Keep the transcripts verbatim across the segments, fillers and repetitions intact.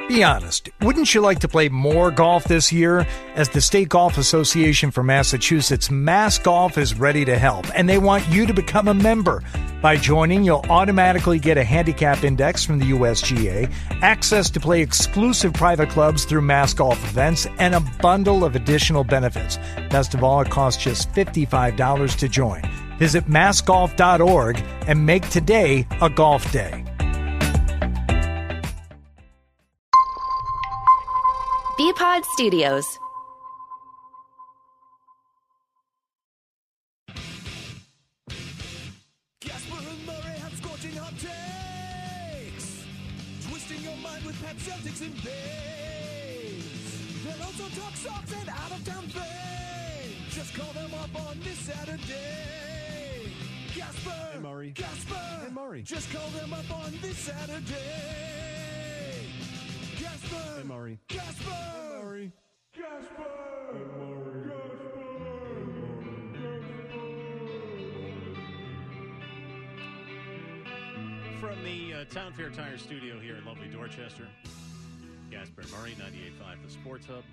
Be honest, wouldn't you like to play more golf this year? As the State Golf Association for Massachusetts, Mass Golf is ready to help, and they want you to become a member. By joining, you'll automatically get a handicap index from the U S G A, access to play exclusive private clubs through Mass Golf events, and a bundle of additional benefits. Best of all, it costs just fifty-five dollars to join. Visit mass golf dot org and make today a golf day. B-Pod Studios. Gasper and Murray have scorching hot takes, twisting your mind with pet Celtics and Bays. They'll also talk socks and out-of-town fame. Just call them up on this Saturday. Gasper and Murray. Gasper and Murray. Just call them up on this Saturday. Gasper and Murray. Gasper and Murray. Gasper and Murray. From the uh, Town Fair Tire Studio here in lovely Dorchester, Gasper and Murray, ninety-eight point five, the Sports Hub.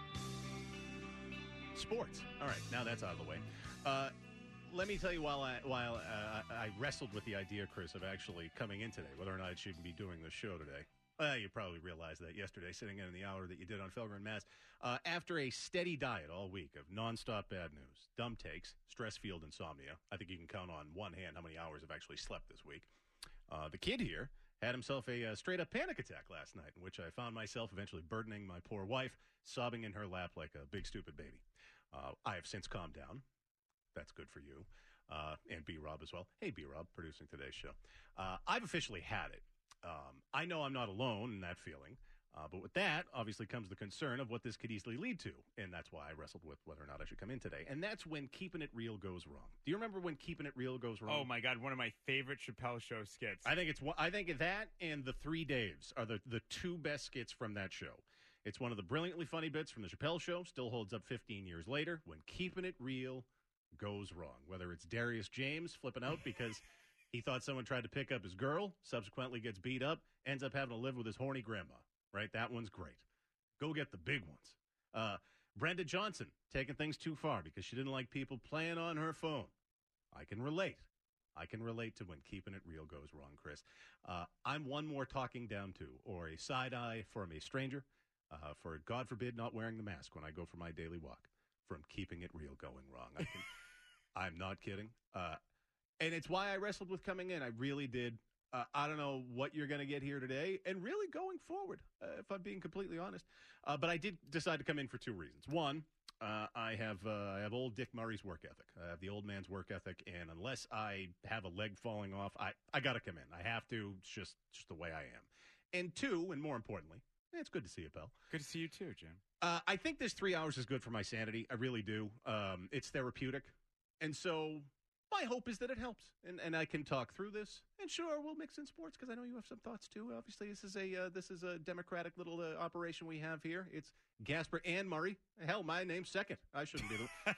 Sports. All right, now that's out of the way. Uh, let me tell you, while I while uh, I wrestled with the idea, Chris, of actually coming in today, whether or not I should be doing this show today. Well, you probably realized that yesterday, sitting in the hour that you did on Felgren Mass. Uh, after a steady diet all week of nonstop bad news, dumb takes, stress-fueled insomnia, I think you can count on one hand how many hours I've actually slept this week. Uh, the kid here had himself a uh, straight-up panic attack last night, in which I found myself eventually burdening my poor wife, sobbing in her lap like a big stupid baby. Uh, I have since calmed down. That's good for you. Uh, and B-Rob as well. Hey, B-Rob, producing today's show. Uh, I've officially had it. Um, I know I'm not alone in that feeling, uh, but with that, obviously, comes the concern of what this could easily lead to, and that's why I wrestled with whether or not I should come in today, and that's when Keeping It Real goes wrong. Do you remember when Keeping It Real goes wrong? Oh, my God, one of my favorite Chappelle Show skits. I think it's I think that and The Three Daves are the, the two best skits from that show. It's one of the brilliantly funny bits from the Chappelle Show, still holds up fifteen years later, when Keeping It Real goes wrong, whether it's Darius James flipping out because he thought someone tried to pick up his girl, subsequently gets beat up, ends up having to live with his horny grandma, right? That one's great. Go get the big ones. Uh, Brenda Johnson taking things too far because she didn't like people playing on her phone. I can relate. I can relate to when Keeping It Real goes wrong, Chris. Uh, I'm one more talking down to or a side eye from a stranger uh, for, God forbid, not wearing the mask when I go for my daily walk from Keeping It Real going wrong. I can, I'm not kidding. Uh, And it's why I wrestled with coming in. I really did. Uh, I don't know what you're going to get here today and really going forward, uh, if I'm being completely honest. Uh, but I did decide to come in for two reasons. One, uh, I have uh, I have old Dick Murray's work ethic. I have the old man's work ethic, and unless I have a leg falling off, I, I got to come in. I have to. It's just, just the way I am. And two, and more importantly, it's good to see you, pal. Good to see you too, Jim. Uh, I think this three hours is good for my sanity. I really do. Um, it's therapeutic. And so my hope is that it helps, and, and I can talk through this. And sure, we'll mix in sports because I know you have some thoughts too. Obviously, this is a uh, this is a democratic little uh, operation we have here. It's Gasper and Murray. Hell, my name's second. I shouldn't be the.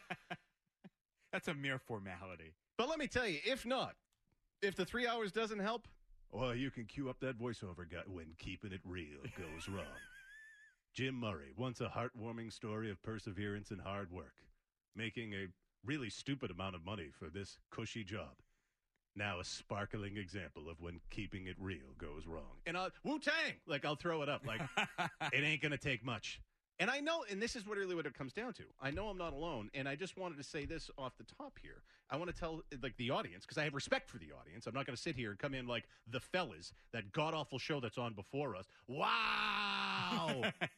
That's a mere formality. But let me tell you, if not, if the three hours doesn't help, well, you can cue up that voiceover guy when Keeping It Real goes wrong. Jim Murray, once a heartwarming story of perseverance and hard work, making a really stupid amount of money for this cushy job. Now a sparkling example of when Keeping It Real goes wrong. And I'll, Wu-Tang! Like, I'll throw it up. Like, it ain't going to take much. And I know, and this is what really what it comes down to. I know I'm not alone, and I just wanted to say this off the top here. I want to tell, like, the audience, because I have respect for the audience. I'm not going to sit here and come in like The Fellas, that god-awful show that's on before us. Wow!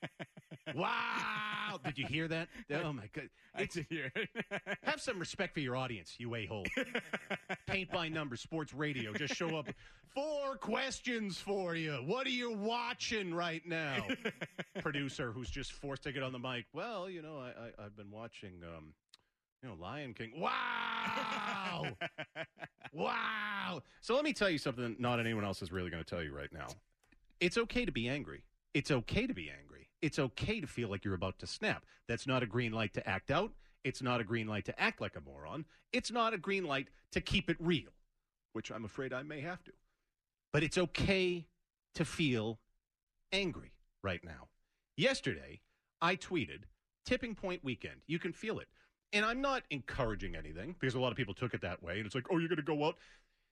Wow! Did you hear that? Oh, my God. I did hear it. Have some respect for your audience, you a-hole. Paint by numbers, sports radio. Just show up. Four questions for you. What are you watching right now? Producer who's just forced to get on the mic. Well, you know, I, I, I've been watching, um, you know, Lion King. Wow! Wow! So let me tell you something not anyone else is really going to tell you right now. It's okay to be angry. It's okay to be angry. It's okay to feel like you're about to snap. That's not a green light to act out. It's not a green light to act like a moron. It's not a green light to keep it real, which I'm afraid I may have to. But it's okay to feel angry right now. Yesterday, I tweeted, tipping point weekend. You can feel it. And I'm not encouraging anything because a lot of people took it that way. And it's like, oh, you're going to go out.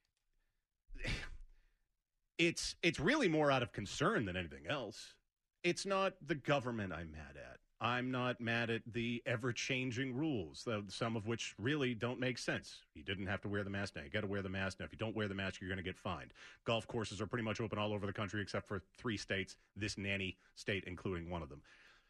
It's it's really more out of concern than anything else. It's not the government I'm mad at. I'm not mad at the ever-changing rules, some of which really don't make sense. You didn't have to wear the mask now. You got to wear the mask now. If you don't wear the mask, you're going to get fined. Golf courses are pretty much open all over the country except for three states, this nanny state including one of them.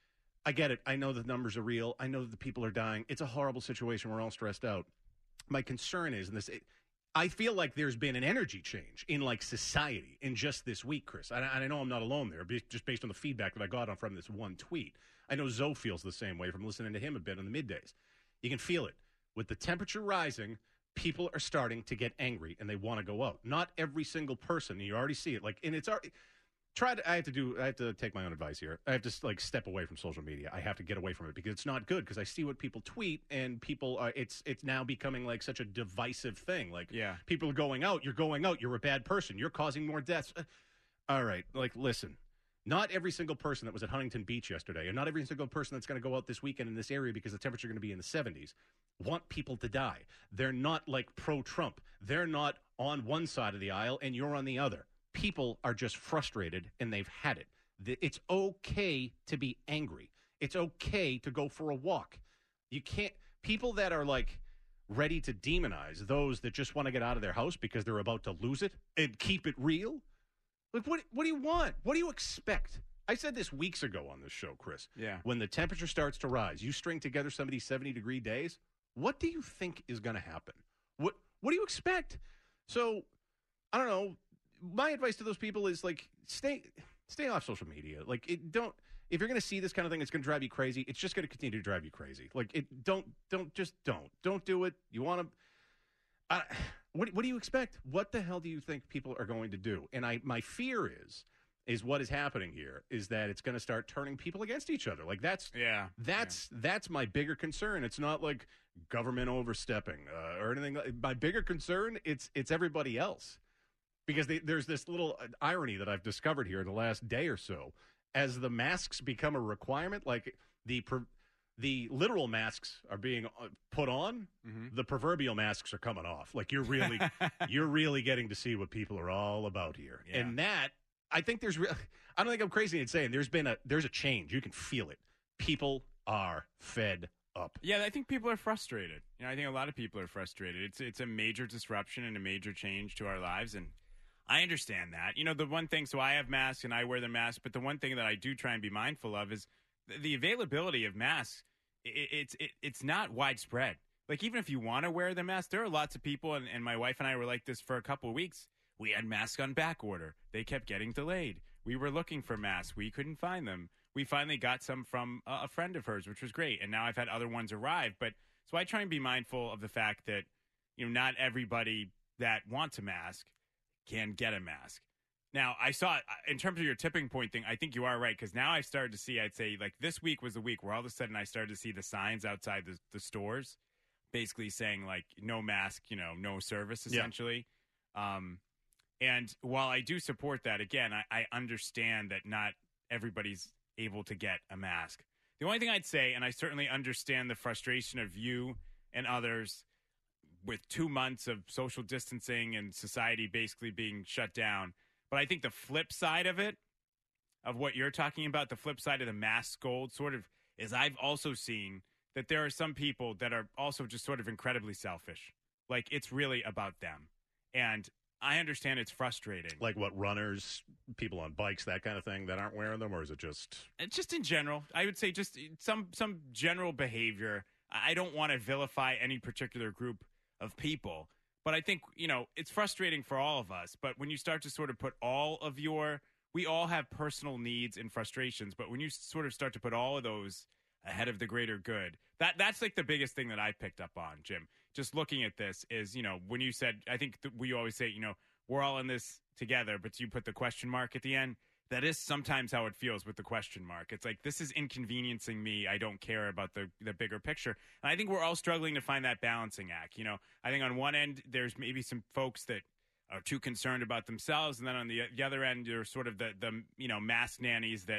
I get it. I know the numbers are real. I know that the people are dying. It's a horrible situation. We're all stressed out. My concern is, and this, it, I feel like there's been an energy change in like society in just this week, Chris. And I, I know I'm not alone there, just based on the feedback that I got on from this one tweet. I know Zoe feels the same way from listening to him a bit in the middays. You can feel it. With the temperature rising, people are starting to get angry and they want to go out. Not every single person. You already see it. Like, and it's already. Try to. I have to do. I have to take my own advice here. I have to like step away from social media. I have to get away from it because it's not good. Because I see what people tweet, and people. Are, it's it's now becoming like such a divisive thing. Like, yeah, people are going out. You're going out. You're a bad person. You're causing more deaths. Uh, all right. Like, listen. Not every single person that was at Huntington Beach yesterday, and not every single person that's going to go out this weekend in this area because the temperature is going to be in the seventies, want people to die. They're not like pro-Trump. They're not on one side of the aisle, and you're on the other. People are just frustrated, and they've had it. It's okay to be angry. It's okay to go for a walk. You can't – people that are, like, ready to demonize those that just want to get out of their house because they're about to lose it and keep it real, like, what, what do you want? What do you expect? I said this weeks ago on this show, Chris. Yeah. When the temperature starts to rise, you string together some of these seventy-degree days, what do you think is going to happen? What What do you expect? So, I don't know. My advice to those people is like stay stay off social media. Like it don't if you're going to see this kind of thing, it's going to drive you crazy. It's just going to continue to drive you crazy. Like it don't don't just don't don't do it. You want to. Uh, what what do you expect? What the hell do you think people are going to do? And I my fear is is what is happening here is that it's going to start turning people against each other. Like that's yeah that's yeah. that's my bigger concern. It's not like government overstepping uh, or anything. My bigger concern it's it's everybody else. Because they, there's this little irony that I've discovered here in the last day or so. As the masks become a requirement, like the the literal masks are being put on, mm-hmm. the proverbial masks are coming off. Like you're really you're really getting to see what people are all about here. Yeah. And that, I think there's re- I don't think I'm crazy in saying there's been a there's a change. You can feel it. People are fed up. Yeah, I think people are frustrated. You know, I think a lot of people are frustrated. It's it's a major disruption and a major change to our lives, and I understand that. You know, the one thing, so I have masks and I wear the mask, but the one thing that I do try and be mindful of is the, the availability of masks. It, it's it, it's not widespread. Like, even if you want to wear the mask, there are lots of people, and, and my wife and I were like this for a couple of weeks. We had masks on back order. They kept getting delayed. We were looking for masks. We couldn't find them. We finally got some from a, a friend of hers, which was great, and now I've had other ones arrive. But so I try and be mindful of the fact that, you know, not everybody that wants a mask can get a mask. Now, I saw, in terms of your tipping point thing, I think you are right, because now I've started to see, I'd say, like, this week was the week where all of a sudden I started to see the signs outside the, the stores basically saying, like, no mask, you know, no service, essentially. Yeah. Um, and while I do support that, again, I, I understand that not everybody's able to get a mask. The only thing I'd say, and I certainly understand the frustration of you and others with two months of social distancing and society basically being shut down. But I think the flip side of it, of what you're talking about, the flip side of the mask gold sort of is I've also seen that there are some people that are also just sort of incredibly selfish. Like, it's really about them. And I understand it's frustrating. Like what, runners, people on bikes, that kind of thing that aren't wearing them? Or is it just... It's just in general. I would say just some some general behavior. I don't want to vilify any particular group of people, but I think, you know, it's frustrating for all of us. But when you start to sort of put all of your, we all have personal needs and frustrations, but when you sort of start to put all of those ahead of the greater good, that that's like the biggest thing that I picked up on, Jim. Just looking at this is, you know, when you said, I think th- we always say, you know, we're all in this together, but you put the question mark at the end. That is sometimes how it feels with the question mark. It's like, this is inconveniencing me. I don't care about the, the bigger picture. And I think we're all struggling to find that balancing act. You know, I think on one end, there's maybe some folks that are too concerned about themselves. And then on the, the other end, there's sort of the, the, you know, mask nannies that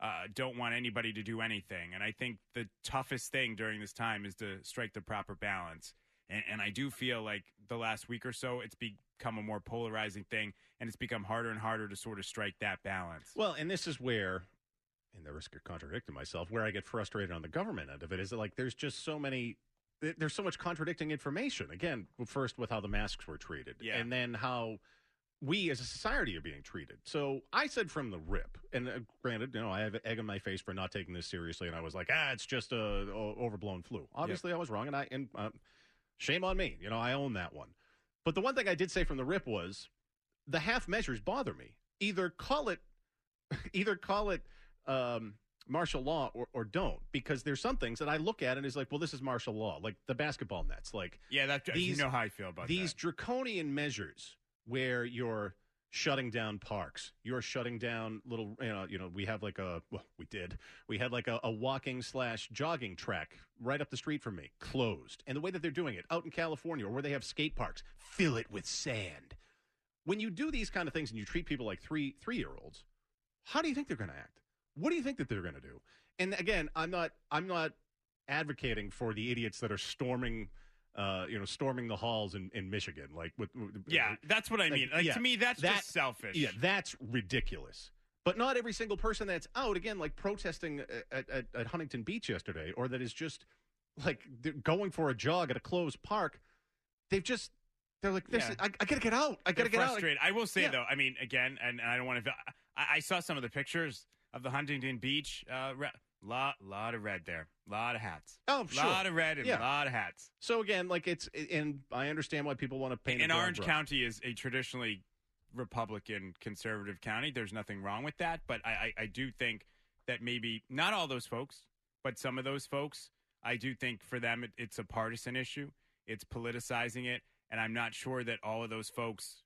uh, don't want anybody to do anything. And I think the toughest thing during this time is to strike the proper balance. And, and I do feel like the last week or so, it's become a more polarizing thing, and it's become harder and harder to sort of strike that balance. Well, and this is where, and the risk of contradicting myself, where I get frustrated on the government end of it is that, like, there's just so many, there's so much contradicting information. Again, first with how the masks were treated, Yeah. and then how we as a society are being treated. So I said from the rip, and uh, granted, you know, I have egg on my face for not taking this seriously, and I was like, ah, it's just a, a overblown flu. Obviously, yep. I was wrong, and I and uh, shame on me. You know, I own that one. But the one thing I did say from the rip was the half measures bother me. Either call it, either call it um, martial law or, or don't, because there's some things that I look at and is like, well, this is martial law, like the basketball nets, like yeah, that these, you know how I feel about these that. draconian measures where you're shutting down parks, you're shutting down little, you know, you know, we have like a, well, we did, we had like a, a walking slash jogging track right up the street from me, closed. And the way that they're doing it out in California, or where they have skate parks, fill it with sand. When you do these kind of things and you treat people like three, three-year-olds, how do you think they're going to act? What do you think that they're going to do? And again, I'm not, I'm not advocating for the idiots that are storming Uh, you know, storming the halls in, in Michigan, like with, with yeah, that's what I like, mean. Like, yeah, to me, that's that, just selfish. Yeah, that's ridiculous. But not every single person that's out again, like protesting at, at, at Huntington Beach yesterday, or that is just like going for a jog at a closed park. They've just they're like, this. Yeah. Is, I, I gotta get out. I gotta They're get frustrated. out. I will say yeah. though, I mean, again, and, and I don't want to. I, I saw some of the pictures of the Huntington Beach. Uh, re- lot, lot of red there. Lot of hats. Oh, sure. Lot of red and yeah. lot of hats. So again, like it's, and I understand why people want to paint. And a broad Orange brush. County is a traditionally Republican conservative county. There's nothing wrong with that, but I, I, I do think that maybe not all those folks, but some of those folks, I do think for them it, it's a partisan issue. It's politicizing it, and I'm not sure that all of those folks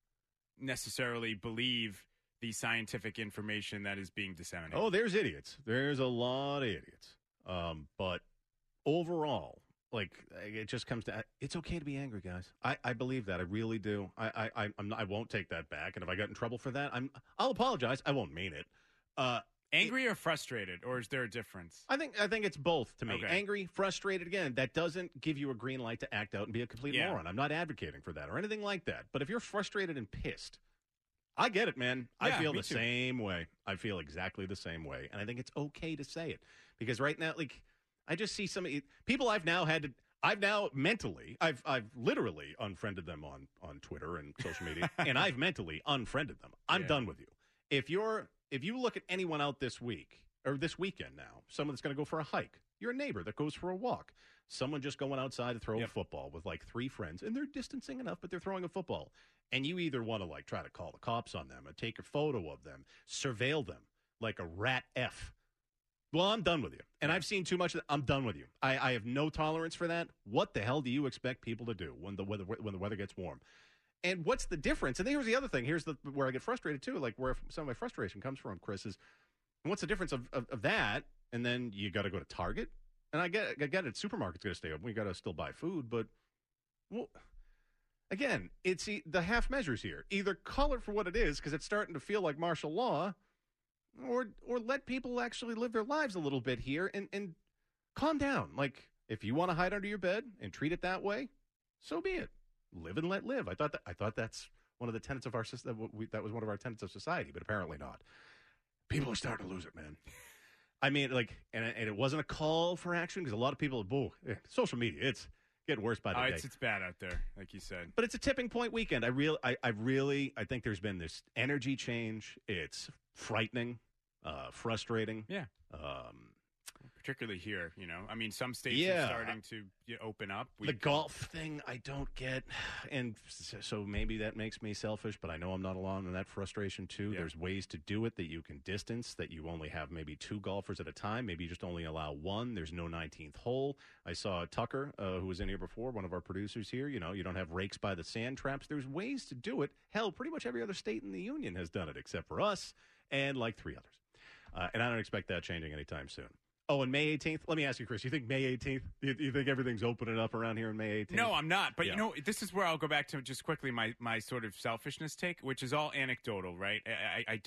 necessarily believe the scientific information that is being disseminated. Oh, there's idiots. There's a lot of idiots. Um, but overall, like, it just comes to, it's okay to be angry, guys. I, I believe that. I really do. I, I, I'm not, I won't take that back. And if I got in trouble for that, I'm, I'll apologize. I won't mean it. Uh, Angry or frustrated, or is there a difference? I think, I think it's both to me. Okay. Angry, frustrated. Again, that doesn't give you a green light to act out and be a complete Yeah. moron. I'm not advocating for that or anything like that. But if you're frustrated and pissed, I get it, man. I Yeah, feel me the too. same way. I feel exactly the same way. And I think it's okay to say it. Because right now, like, I just see some people I've now had to, I've now mentally, I've I've literally unfriended them on, on Twitter and social media, and I've mentally unfriended them. I'm Yeah. done with you. If you're, if you look at anyone out this week, or this weekend now, someone that's going to go for a hike, your neighbor that goes for a walk, someone just going outside to throw Yep. a football with like three friends, and they're distancing enough, but they're throwing a football. And you either want to like try to call the cops on them and take a photo of them, surveil them like a rat F. Well, I'm done with you. And Yeah. I've seen too much of that. I'm done with you. I, I have no tolerance for that. What the hell do you expect people to do when the weather when the weather gets warm? And what's the difference? And here's the other thing. Here's the where I get frustrated too, like where some of my frustration comes from, Chris, is what's the difference of, of, of that? And then you got to go to Target. And I get, I get it. Supermarket's going to stay open. We got to still buy food. But, well, again, it's e- the half measures here. Either call it for what it is, because it's starting to feel like martial law, or or let people actually live their lives a little bit here and, and calm down. Like, if you want to hide under your bed and treat it that way, so be it. Live and let live. I thought that I thought that's one of the tenets of our system. That was one of our tenets of society, but apparently not. People are starting to lose it, man. I mean, like, and, and it wasn't a call for action, because a lot of people, boo, eh, social media, it's getting worse by the Oh, day. it's, it's bad out there, like you said. But it's a tipping point weekend. I really, I, I really, I think there's been this energy change. It's frightening, uh, frustrating. Yeah. Um, Particularly here, you know. I mean, some states Yeah. are starting to you know, open up. We, the golf thing, I don't get. And so maybe that makes me selfish, but I know I'm not alone in that frustration, too. Yeah. There's ways to do it that you can distance, that you only have maybe two golfers at a time. Maybe you just only allow one. There's no nineteenth hole. I saw Tucker, uh, who was in here before, one of our producers here. You know, you don't have rakes by the sand traps. There's ways to do it. Hell, pretty much every other state in the union has done it, except for us and like three others. Uh, and I don't expect that changing anytime soon. Oh, and May eighteenth? Let me ask you, Chris, you think May eighteenth? You, you think everything's opening up around here on May eighteenth? No, I'm not. But, Yeah. you know, this is where I'll go back to just quickly my, my sort of selfishness take, which is all anecdotal, right? I, I, I don't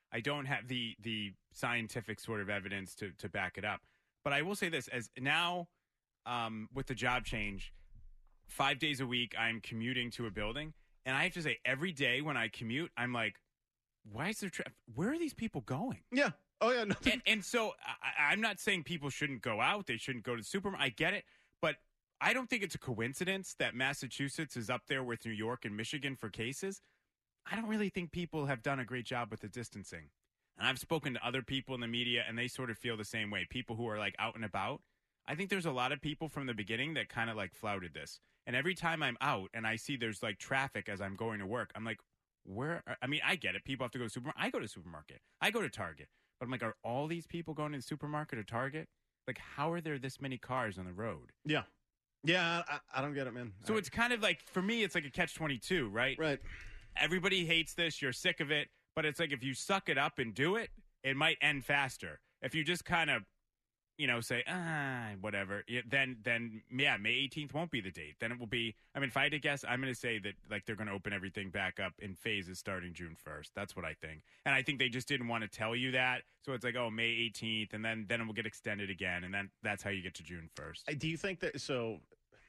I don't have the the scientific sort of evidence to to back it up. But I will say this: as now um, with the job change, five days a week I'm commuting to a building, and I have to say every day when I commute, I'm like, why is there traffic? Where are these people going? Yeah. Oh, yeah. No. And, and so I, I'm not saying people shouldn't go out. They shouldn't go to the supermarket. I get it. But I don't think it's a coincidence that Massachusetts is up there with New York and Michigan for cases. I don't really think people have done a great job with the distancing. And I've spoken to other people in the media, and they sort of feel the same way. People who are like out and about. I think there's a lot of people from the beginning that kind of like flouted this. And every time I'm out and I see there's like traffic as I'm going to work, I'm like, where? Are, I mean, I get it. People have to go to the supermarket. I go to the supermarket. I go to Target. But I'm like, are all these people going to the supermarket or Target? Like, how are there this many cars on the road? Yeah. Yeah, I, I don't get it, man. So I, it's kind of like, for me, it's like a catch twenty-two, right? Right. Everybody hates this. You're sick of it. But it's like if you suck it up and do it, it might end faster. If you just kind of, you know, say, ah, whatever, it, then, then yeah, May eighteenth won't be the date. Then it will be, I mean, if I had to guess, I'm going to say that, like, they're going to open everything back up in phases starting June first. That's what I think. And I think they just didn't want to tell you that. So it's like, oh, May eighteenth, and then, then it will get extended again. And then that's how you get to June first. Do you think that, so,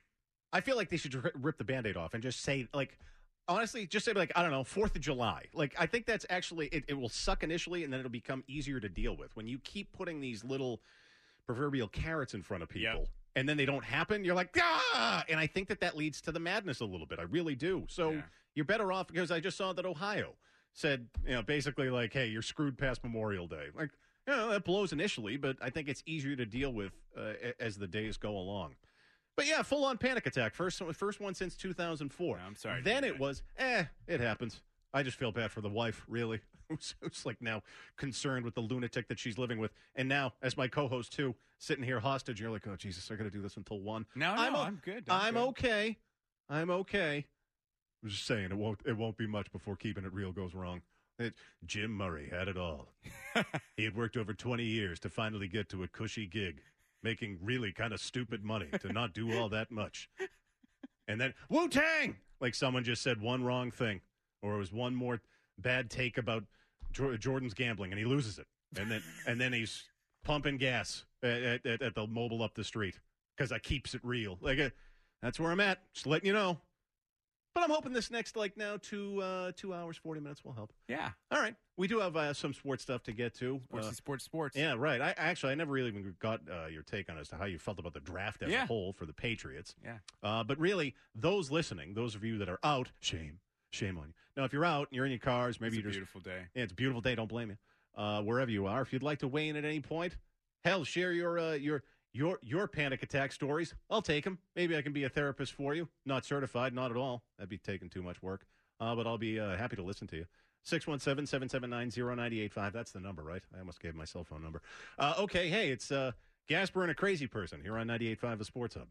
I feel like they should rip the Band-Aid off and just say, like, honestly, just say, like, I don't know, fourth of July. Like, I think that's actually, it, it will suck initially, and then it'll become easier to deal with. When you keep putting these little proverbial carrots in front of people, Yep. and then they don't happen, you're like, ah! And I think that that leads to the madness a little bit. I really do. So Yeah. you're better off, because I just saw that Ohio said, you know, basically like, hey, you're screwed past Memorial Day. Like, you know, that blows initially, but I think it's easier to deal with uh, as the days go along. But yeah, full-on panic attack. First, first one since two thousand four. Yeah, I'm sorry to Then hear it that. was, eh, it happens. I just feel bad for the wife, really. Who's, who's like now concerned with the lunatic that she's living with. And now, as my co-host, too, sitting here hostage, you're like, oh, Jesus, I got to do this until one. No, no, I'm, o- I'm good. I'm I'm good. okay. I'm okay. I'm just saying, it won't, it won't be much before keeping it real goes wrong. It, Jim Murray had it all. He had worked over twenty years to finally get to a cushy gig, making really kind of stupid money to not do all that much. And then, Wu-Tang! Like someone just said one wrong thing, or it was one more bad take about Jor- Jordan's gambling, and he loses it. And then and then he's pumping gas at, at, at the mobile up the street because I keeps it real. Like uh, that's where I'm at. Just letting you know. But I'm hoping this next, like now, two uh, two hours, forty minutes will help. Yeah. All right. We do have uh, some sports stuff to get to. Sports, Uh, sports, sports. yeah, right. I actually I never really even got uh, your take on as to how you felt about the draft as Yeah. a whole for the Patriots. Yeah. Uh, but really, those listening, those of you that are out, shame, shame on you. Now, if you're out and you're in your cars, maybe It's a you're just beautiful day. yeah, it's a beautiful day. Don't blame you. Uh, wherever you are, if you'd like to weigh in at any point, hell, share your uh, your your your panic attack stories. I'll take them. Maybe I can be a therapist for you. Not certified, not at all. That'd be taking too much work. Uh, but I'll be uh, happy to listen to you. six one seven, seven seven nine, zero nine eight five. That's the number, right? I almost gave my cell phone number. Uh, okay, hey, it's uh, Gasper and a Crazy Person here on ninety-eight point five, the Sports Hub.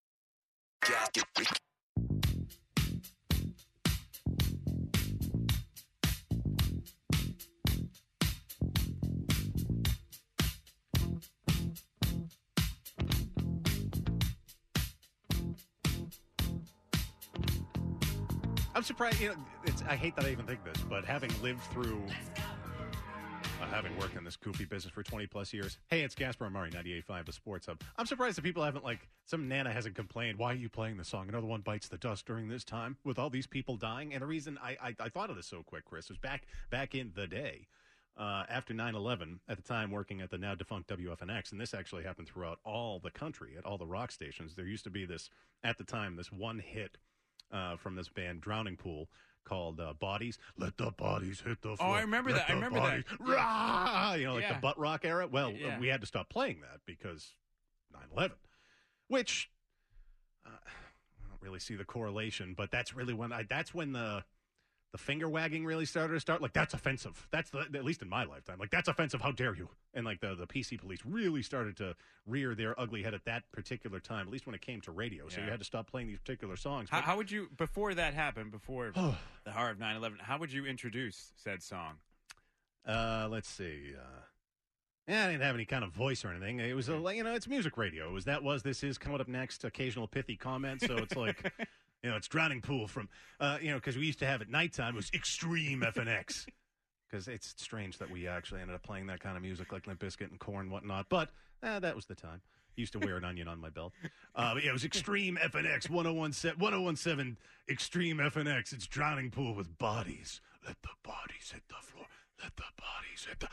I'm surprised. You know, it's, I hate that I even think this, but having lived through, uh, having worked in this goofy business for twenty plus years, hey, it's Gasper and Murray, ninety-eight point five, the Sports Hub. I'm surprised that people haven't, like, some Nana hasn't complained. Why are you playing this song? Another one bites the dust during this time with all these people dying. And the reason I, I, I thought of this so quick, Chris, was back back in the day. Uh, after nine eleven, at the time working at the now defunct W F N X, and this actually happened throughout all the country, at all the rock stations, there used to be this, at the time, this one hit uh, from this band Drowning Pool called uh, Bodies. Let the bodies hit the floor. Oh, I remember Let that. I the remember bodies- that. Rah! You know, like Yeah. the butt rock era. Well, Yeah. uh, we had to stop playing that because nine eleven, which uh, I don't really see the correlation, but that's really when I, that's when the, the finger wagging really started to start. Like, that's offensive. That's the, at least in my lifetime. Like, that's offensive. How dare you? And like the, the P C police really started to rear their ugly head at that particular time, at least when it came to radio. So Yeah. you had to stop playing these particular songs. How, But- how would you, before that happened, before the horror of nine eleven, how would you introduce said song? Uh, let's see. Uh, yeah, I didn't have any kind of voice or anything. It was, a, you know, it's music radio. It was that was, this is, coming up next, occasional pithy comment. So it's like, you know, it's Drowning Pool from, uh, you know, because we used to have at nighttime, it was Extreme F N X. because it's strange that we actually ended up playing that kind of music like Limp Bizkit and Korn and whatnot. But eh, that was the time. Used to wear an onion on my belt. Uh, but yeah, it was Extreme F N X ten seventeen Extreme F N X. It's Drowning Pool with bodies. Let the bodies hit the floor. Let the bodies hit the.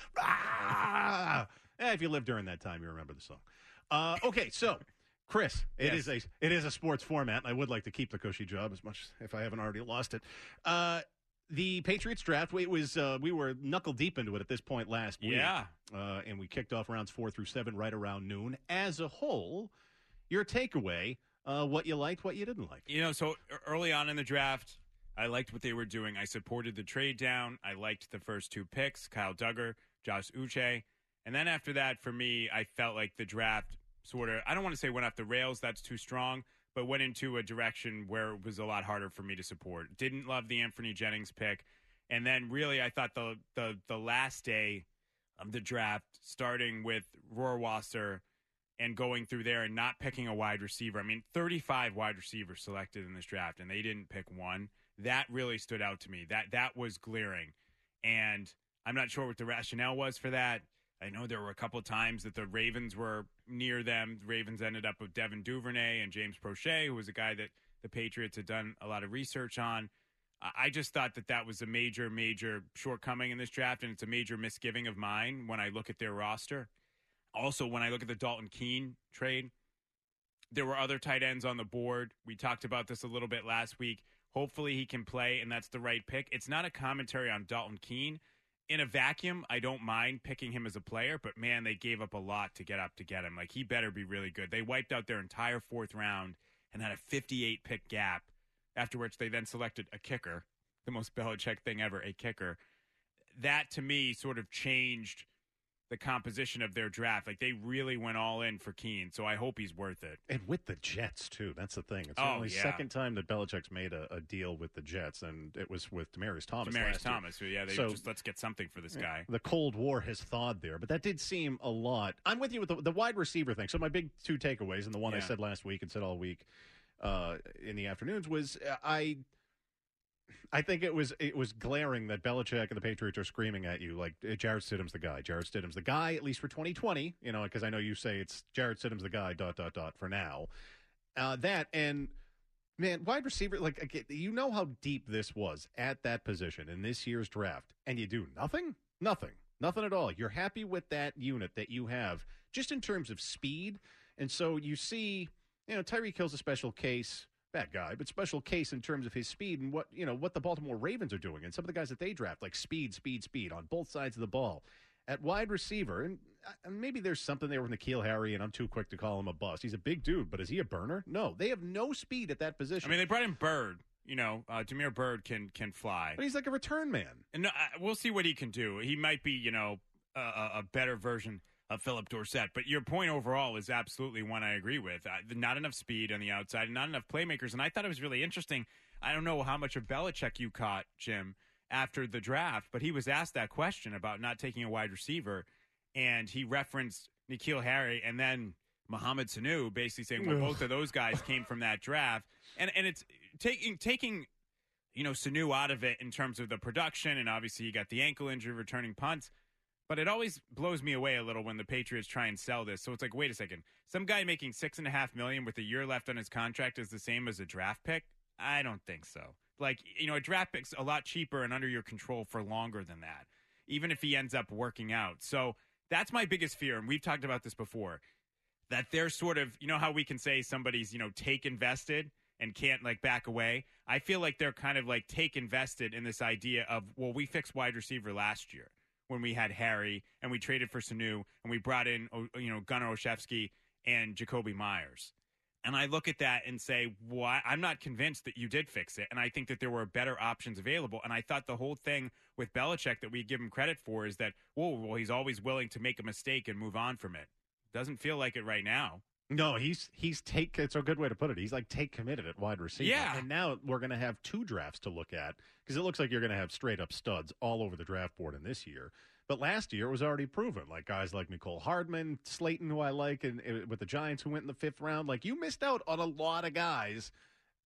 Ah! Eh, if you lived during that time, you remember the song. Uh, okay, so Chris, it Yes. is a it is a sports format, and I would like to keep the cushy job as much if I haven't already lost it. Uh, the Patriots draft, it was uh, we were knuckle deep into it at this point last week. Yeah. Uh, and we kicked off rounds four through seven right around noon. As a whole, your takeaway, uh, what you liked, what you didn't like. You know, so e- early on in the draft, I liked what they were doing. I supported the trade down. I liked the first two picks, Kyle Duggar, Josh Uche. And then after that, for me, I felt like the draft sort of, I don't want to say went off the rails, that's too strong, but went into a direction where it was a lot harder for me to support. Didn't love the Anthony Jennings pick. And then really, I thought the the, the last day of the draft, starting with Rohrwasser and going through there and not picking a wide receiver. I mean, thirty-five wide receivers selected in this draft, and they didn't pick one. That really stood out to me. That that was glaring. And I'm not sure what the rationale was for that. I know there were a couple times that the Ravens were near them. The Ravens ended up with Devin Duvernay and James Prochet, who was a guy that the Patriots had done a lot of research on. I just thought that that was a major, major shortcoming in this draft, and it's a major misgiving of mine when I look at their roster. Also, when I look at the Dalton Keene trade, there were other tight ends on the board. We talked about this a little bit last week. Hopefully he can play, and that's the right pick. It's not a commentary on Dalton Keene. In a vacuum, I don't mind picking him as a player, but, man, they gave up a lot to get up to get him. Like, he better be really good. They wiped out their entire fourth round and had a fifty-eight pick gap, after which they then selected a kicker, the most Belichick thing ever, a kicker. That, to me, sort of changed the composition of their draft. Like, they really went all in for Keene, so I hope he's worth it. And with the Jets, too. That's the thing. It's Oh, the only yeah. second time that Belichick's made a, a deal with the Jets, and it was with Demaryius Thomas Demaryius last year. Thomas, so yeah, they So- just, let's get something for this guy. The Cold War has thawed there, but that did seem a lot. I'm with you with the, the wide receiver thing. So my big two takeaways, and the one I Yeah. said last week and said all week uh, in the afternoons, was uh, I I think it was it was glaring that Belichick and the Patriots are screaming at you like uh, Jarrett Stidham's the guy. Jarrett Stidham's the guy, at least for twenty twenty, you know, because I know you say it's Jarrett Stidham's the guy, dot, dot, dot, for now. Uh, that, and, man, wide receiver, like, again, you know how deep this was at that position in this year's draft, and you do nothing? Nothing. Nothing at all. You're happy with that unit that you have, just in terms of speed. And so you see, you know, Tyreek Hill's a special case. Bad guy, but special case in terms of his speed and what, you know, what the Baltimore Ravens are doing and some of the guys that they draft, like speed, speed, speed on both sides of the ball. At wide receiver, and uh, maybe there's something there with N'Keal Harry, and I'm too quick to call him a bust. He's a big dude, but is he a burner? No, they have no speed at that position. I mean, they brought in Bird. You know, uh, Demir Bird can can fly. But he's like a return man. And no, I, we'll see what he can do. He might be, you know, a, a a better version of Philip Dorsett. But your point overall is absolutely one I agree with. Uh, not enough speed on the outside, and not enough playmakers. And I thought it was really interesting. I don't know how much of Belichick you caught, Jim, after the draft, but he was asked that question about not taking a wide receiver, and he referenced N'Keal Harry and then Mohamed Sanu, basically saying, well, both of those guys came from that draft. And and it's taking taking you know Sanu out of it in terms of the production, and obviously you got the ankle injury, returning punts. But it always blows me away a little when the Patriots try and sell this. So it's like, wait a second, some guy making six and a half million with a year left on his contract is the same as a draft pick? I don't think so. Like, you know, a draft pick's a lot cheaper and under your control for longer than that, even if he ends up working out. So that's my biggest fear, and we've talked about this before, that they're sort of, you know how we can say somebody's, you know, take invested and can't, like, back away? I feel like they're kind of, like, take invested in this idea of, well, we fixed wide receiver last year when we had Harry and we traded for Sanu and we brought in, you know, Gunnar Olszewski and Jacoby Myers. And I look at that and say, well, I'm not convinced that you did fix it. And I think that there were better options available. And I thought the whole thing with Belichick that we give him credit for is that, whoa, well, he's always willing to make a mistake and move on from it. Doesn't feel like it right now. No, he's he's take. It's a good way to put it. He's like take committed at wide receiver. Yeah. And now we're going to have two drafts to look at because it looks like you're going to have straight up studs all over the draft board in this year. But last year it was already proven. Like guys like Nicole Hardman, Slayton, who I like, and, and with the Giants who went in the fifth round. Like you missed out on a lot of guys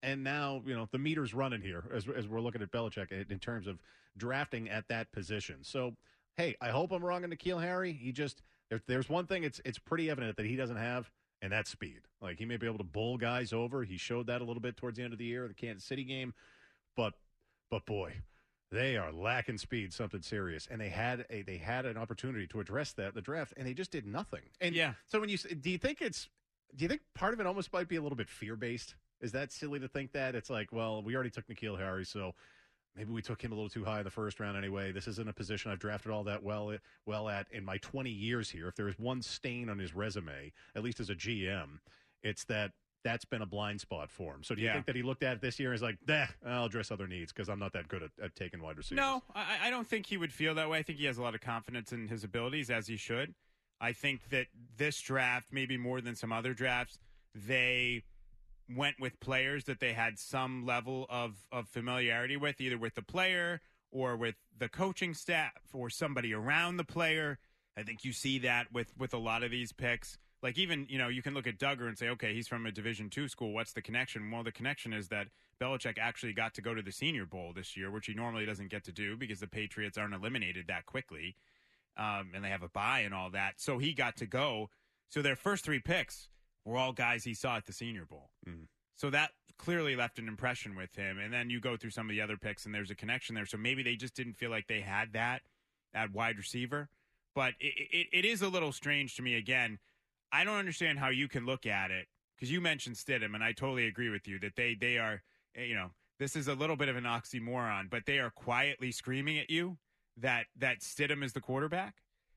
And now, you know, the meter's running here as, as we're looking at Belichick in terms of drafting at that position. So, hey, I hope I'm wrong on N'Keal Harry. He just, there, there's one thing it's it's pretty evident that he doesn't have, and that's speed. Like, he may be able to bowl guys over. He showed that a little bit towards the end of the year in the Kansas City game. But, but boy, they are lacking speed, something serious. And they had a they had an opportunity to address that in the draft, and they just did nothing. And yeah. So when you do you think it's do you think part of it almost might be a little bit fear based? Is that silly to think that? It's like, well, we already took N'Keal Harry, so maybe we took him a little too high in the first round anyway. This isn't a position I've drafted all that well well at in my twenty years here. If there is one stain on his resume, at least as a G M, it's that that's been a blind spot for him. So do you yeah. think that he looked at it this year and is like, nah, I'll address other needs because I'm not that good at, at taking wide receivers? No, I, I don't think he would feel that way. I think he has a lot of confidence in his abilities, as he should. I think that this draft, maybe more than some other drafts, they went with players that they had some level of, of familiarity with, either with the player or with the coaching staff or somebody around the player. I think you see that with, with a lot of these picks. Like even, you know, you can look at Duggar and say, okay, he's from a Division two school. What's the connection? Well, the connection is that Belichick actually got to go to the Senior Bowl this year, which he normally doesn't get to do because the Patriots aren't eliminated that quickly, um, and they have a bye and all that. So he got to go. So their first three picks were all guys he saw at the Senior Bowl. Mm. So that clearly left an impression with him. And then you go through some of the other picks, and there's a connection there. So maybe they just didn't feel like they had that at wide receiver. But it, it, it is a little strange to me, again. I don't understand how you can look at it, because you mentioned Stidham, and I totally agree with you that they, they are, you know, this is a little bit of an oxymoron, but they are quietly screaming at you that, that Stidham is the quarterback.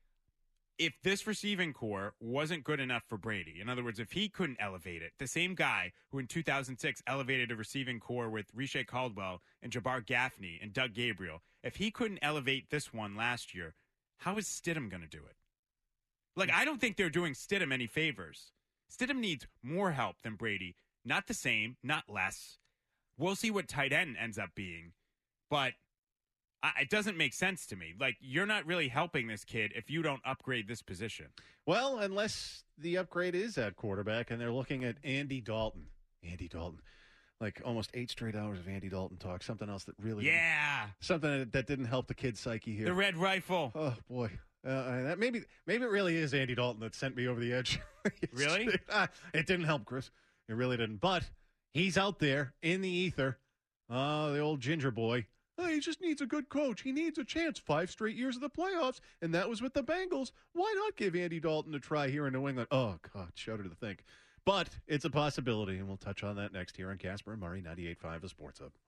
If this receiving core wasn't good enough for Brady, in other words, if he couldn't elevate it, the same guy who in two thousand six elevated a receiving core with Riche Caldwell and Jabbar Gaffney and Doug Gabriel, if he couldn't elevate this one last year, how is Stidham going to do it? Like, I don't think they're doing Stidham any favors. Stidham needs more help than Brady. Not the same, not less. We'll see what tight end ends up being. But I, it doesn't make sense to me. Like, you're not really helping this kid if you don't upgrade this position. Well, unless the upgrade is at quarterback and they're looking at Andy Dalton. Andy Dalton. Like almost eight straight hours of Andy Dalton talk. Something else that really... Yeah. Something that, that didn't help the kid's psyche here. The red rifle. Oh, boy. Uh, that maybe maybe it really is Andy Dalton that sent me over the edge. Really? uh, it didn't help, Chris. It really didn't. But he's out there in the ether. Oh, the old ginger boy. Oh, he just needs a good coach. He needs a chance. Five straight years of the playoffs, and that was with the Bengals. Why not give Andy Dalton a try here in New England? Oh, God, shudder to think. But it's a possibility, and we'll touch on that next here on Casper and Murray, ninety-eight point five, The Sports Hub.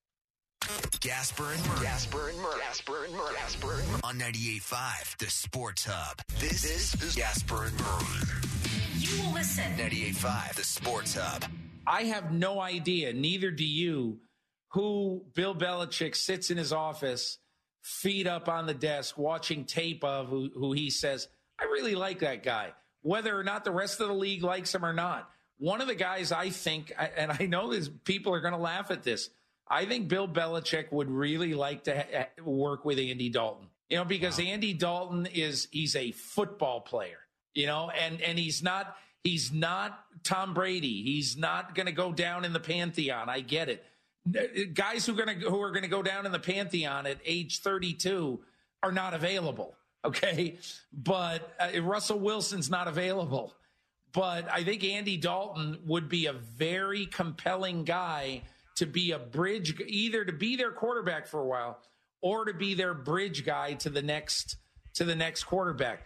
Gasper and Murray. Gasper and Murray. Gasper and Murray. Gasper and Murray. On ninety-eight point five, The Sports Hub. This, this is Gasper and Murray. You will listen. ninety-eight point five, The Sports Hub. I have no idea, neither do you, who Bill Belichick sits in his office, feet up on the desk, watching tape of who, who he says, I really like that guy, whether or not the rest of the league likes him or not. One of the guys I think, and I know this, people are going to laugh at this, I think Bill Belichick would really like to ha- work with Andy Dalton, you know, because wow. Andy Dalton is, he's a football player, you know, and, and he's not, he's not Tom Brady. He's not going to go down in the Pantheon. I get it. Guys who are going to, who are going to go down in the Pantheon at age thirty-two are not available. Okay. But uh, Russell Wilson's not available, but I think Andy Dalton would be a very compelling guy to be a bridge, either to be their quarterback for a while or to be their bridge guy to the next, to the next quarterback.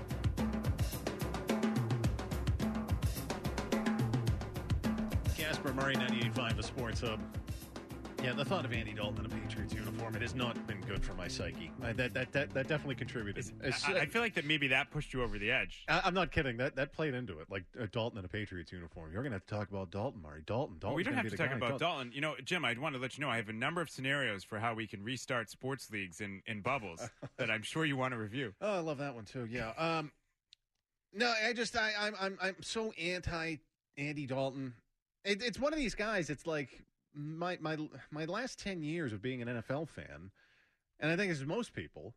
Casper Murray, ninety-eight point five, The Sports Hub. Yeah, the thought of Andy Dalton in a Patriots uniform, it has not been good for my psyche. I, that, that that that definitely contributed. I, I feel like that maybe that pushed you over the edge. I, I'm not kidding. That that played into it. Like uh, Dalton in a Patriots uniform. You're going to have to talk about Dalton, Murray. Dalton. Dalton. Well, we don't have to talk guy. about Dalton. Dalton. You know, Jim, I want to let you know I have a number of scenarios for how we can restart sports leagues in, in bubbles that I'm sure you want to review. Oh, I love that one too. Yeah. Um, no, I just I I'm I'm I'm so anti Andy Dalton. It, it's one of these guys. It's like. My my my last ten years of being an N F L fan, and I think as most people,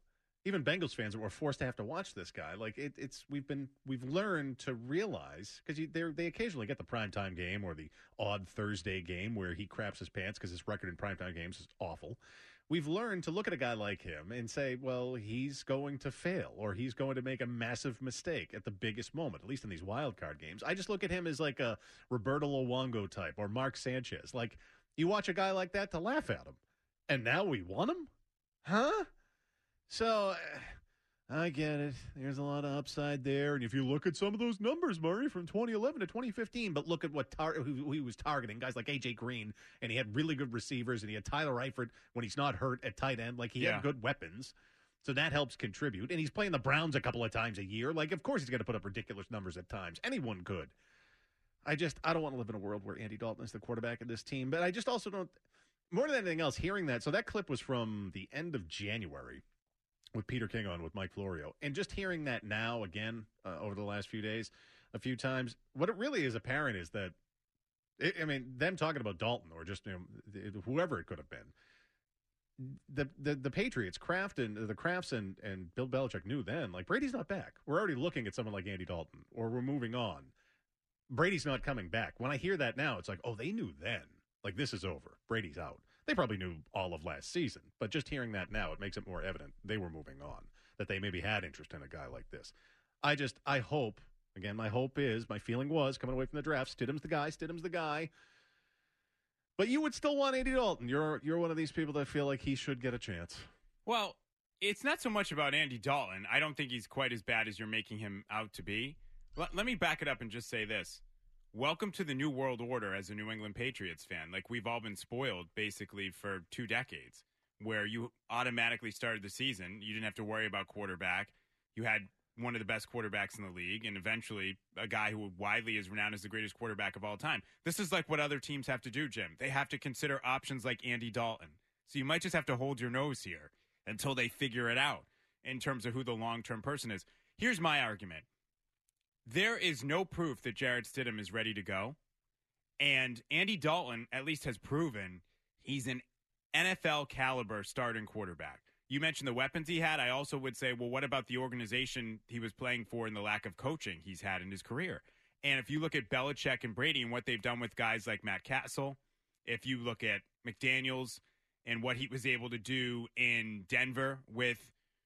even Bengals fans were forced to have to watch this guy. Like it, it's we've been we've learned to realize because they they occasionally get the primetime game or the odd Thursday game where he craps his pants because his record in primetime games is awful. We've learned to look at a guy like him and say, well, he's going to fail or he's going to make a massive mistake at the biggest moment, at least in these wild card games. I just look at him as like a Roberto Luongo type or Mark Sanchez. Like you watch a guy like that to laugh at him. And now we want him? Huh? So, uh, I get it. There's a lot of upside there. And if you look at some of those numbers, Murray, from twenty eleven to twenty fifteen, but look at what tar- who, who he was targeting, guys like A J Green, and he had really good receivers, and he had Tyler Eifert when he's not hurt at tight end. Like, he Yeah. had good weapons. So that helps contribute. And he's playing the Browns a couple of times a year. Like, of course he's going to put up ridiculous numbers at times. Anyone could. I just, I don't want to live in a world where Andy Dalton is the quarterback of this team. But I just also don't, more than anything else, hearing that. So that clip was from the end of January. With Peter King on, with Mike Florio. And just hearing that now again uh, over the last few days, a few times, what it really is apparent is that, it, I mean, them talking about Dalton or just you know, whoever it could have been, the the, the Patriots, Kraft and the Krafts and, and Bill Belichick knew then, like, Brady's not back. We're already looking at someone like Andy Dalton, or we're moving on. Brady's not coming back. When I hear that now, it's like, oh, they knew then. Like, this is over. Brady's out. They probably knew all of last season, but just hearing that now, it makes it more evident they were moving on, that they maybe had interest in a guy like this. I just, I hope, again, my hope is, my feeling was, coming away from the draft, Stidham's the guy, Stidham's the guy. But you would still want Andy Dalton. You're you're one of these people that feel like he should get a chance. Well, it's not so much about Andy Dalton. I don't think he's quite as bad as you're making him out to be. Let, let me back it up and just say this. Welcome to the new world order as a New England Patriots fan. Like, we've all been spoiled, basically, for two decades, where you automatically started the season. You didn't have to worry about quarterback. You had one of the best quarterbacks in the league, and eventually a guy who widely is renowned as the greatest quarterback of all time. This is like what other teams have to do, Jim. They have to consider options like Andy Dalton. So you might just have to hold your nose here until they figure it out in terms of who the long-term person is. Here's my argument. There is no proof that Jarrett Stidham is ready to go. And Andy Dalton at least has proven he's an N F L caliber starting quarterback. You mentioned the weapons he had. I also would say, well, what about the organization he was playing for and the lack of coaching he's had in his career? And if you look at Belichick and Brady and what they've done with guys like Matt Castle, if you look at McDaniels and what he was able to do in Denver with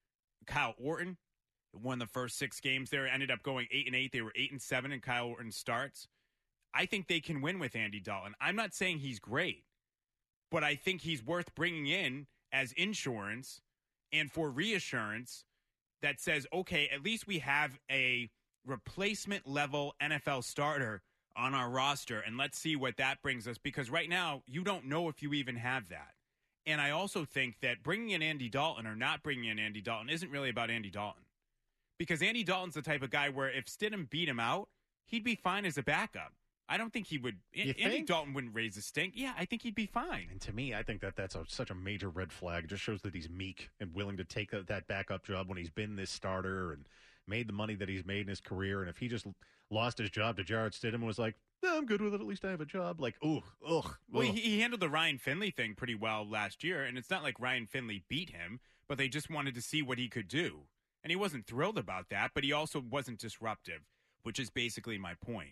Kyle Orton, won the first six games there, ended up going eight and eight. They were eight and seven, and Kyle Orton starts. I think they can win with Andy Dalton. I'm not saying he's great, but I think he's worth bringing in as insurance and for reassurance that says, okay, at least we have a replacement level N F L starter on our roster, and let's see what that brings us, because right now you don't know if you even have that. And I also think that bringing in Andy Dalton or not bringing in Andy Dalton isn't really about Andy Dalton. Because Andy Dalton's the type of guy where if Stidham beat him out, he'd be fine as a backup. I don't think he would. You Andy think? Dalton wouldn't raise a stink. Yeah, I think he'd be fine. And to me, I think that that's a, such a major red flag. It just shows that he's meek and willing to take that, that backup job when he's been this starter and made the money that he's made in his career. And if he just lost his job to Jarrett Stidham and was like, no, I'm good with it, at least I have a job. Like, ugh, ugh. Well, ugh. he, he handled the Ryan Finley thing pretty well last year, and it's not like Ryan Finley beat him, but they just wanted to see what he could do. And he wasn't thrilled about that, but he also wasn't disruptive, which is basically my point.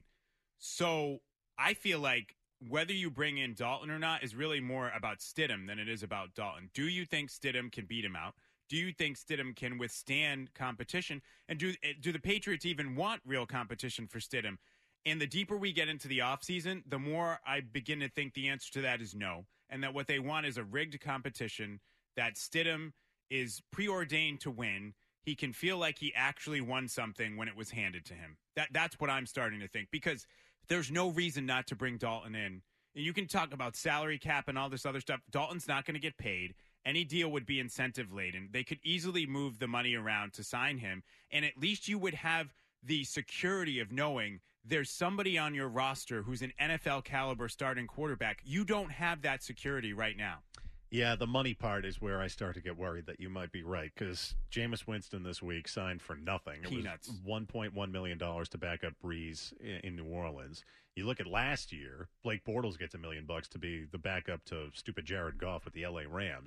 So I feel like whether you bring in Dalton or not is really more about Stidham than it is about Dalton. Do you think Stidham can beat him out? Do you think Stidham can withstand competition? And do do the Patriots even want real competition for Stidham? And the deeper we get into the offseason, the more I begin to think the answer to that is no, and that what they want is a rigged competition, that Stidham is preordained to win. He can feel like he actually won something when it was handed to him. That That's what I'm starting to think, because there's no reason not to bring Dalton in. And you can talk about salary cap and all this other stuff. Dalton's not going to get paid. Any deal would be incentive-laden. They could easily move the money around to sign him, and at least you would have the security of knowing there's somebody on your roster who's an N F L caliber starting quarterback. You don't have that security right now. Yeah, the money part is where I start to get worried that you might be right, because Jameis Winston this week signed for nothing. It Peanuts. was one point one million dollars to back up Breeze in, in New Orleans. You look at last year, Blake Bortles gets a million bucks to be the backup to stupid Jared Goff with the L A Rams.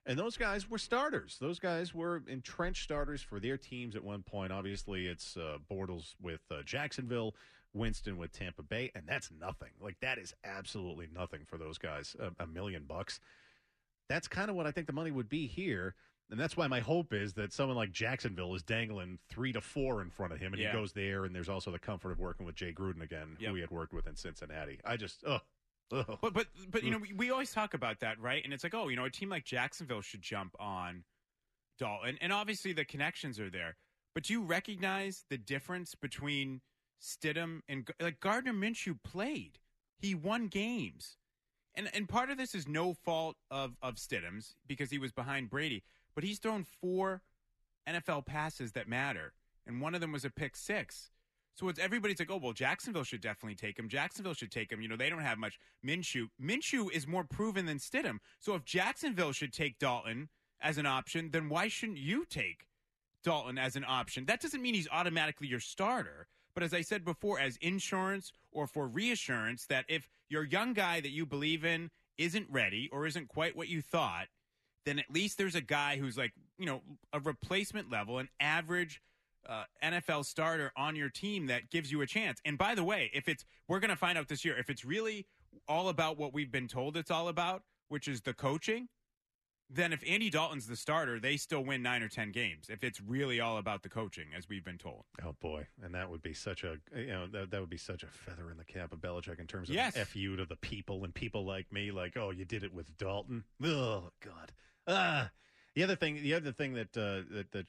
And those guys were starters. Those guys were entrenched starters for their teams at one point. Obviously, it's uh, Bortles with uh, Jacksonville, Winston with Tampa Bay, and that's nothing. Like, that is absolutely nothing for those guys, a, a million bucks. That's kind of what I think the money would be here, and that's why my hope is that someone like Jacksonville is dangling three to four in front of him, and Yeah. he goes there, and there's also the comfort of working with Jay Gruden again, Yep. who he had worked with in Cincinnati. I just, ugh. ugh. But but but you know we, we always talk about that, right? And it's like, oh, you know, a team like Jacksonville should jump on Dalton, and obviously the connections are there. But do you recognize the difference between Stidham and like Gardner Minshew played? He won games, and and part of this is no fault of of Stidham's because he was behind Brady, but he's thrown four N F L passes that matter, and one of them was a pick six. So it's everybody's like, oh, well, Jacksonville should definitely take him. Jacksonville should take him. You know, they don't have much. Minshew. Minshew is more proven than Stidham. So if Jacksonville should take Dalton as an option, then why shouldn't you take Dalton as an option? That doesn't mean he's automatically your starter. But as I said before, as insurance or for reassurance that if your young guy that you believe in isn't ready or isn't quite what you thought, then at least there's a guy who's like, you know, a replacement level, an average Uh, N F L starter on your team that gives you a chance. And by the way, if it's, we're going to find out this year, if it's really all about what we've been told it's all about, which is the coaching, then if Andy Dalton's the starter, they still win nine or ten games. If it's really all about the coaching, as we've been told. Oh boy, and that would be such a you know that, that would be such a feather in the cap of Belichick in terms of Yes. F you to the people and people like me, like, oh, you did it with Dalton. Oh God. Ah. The other thing, the other thing that uh, that that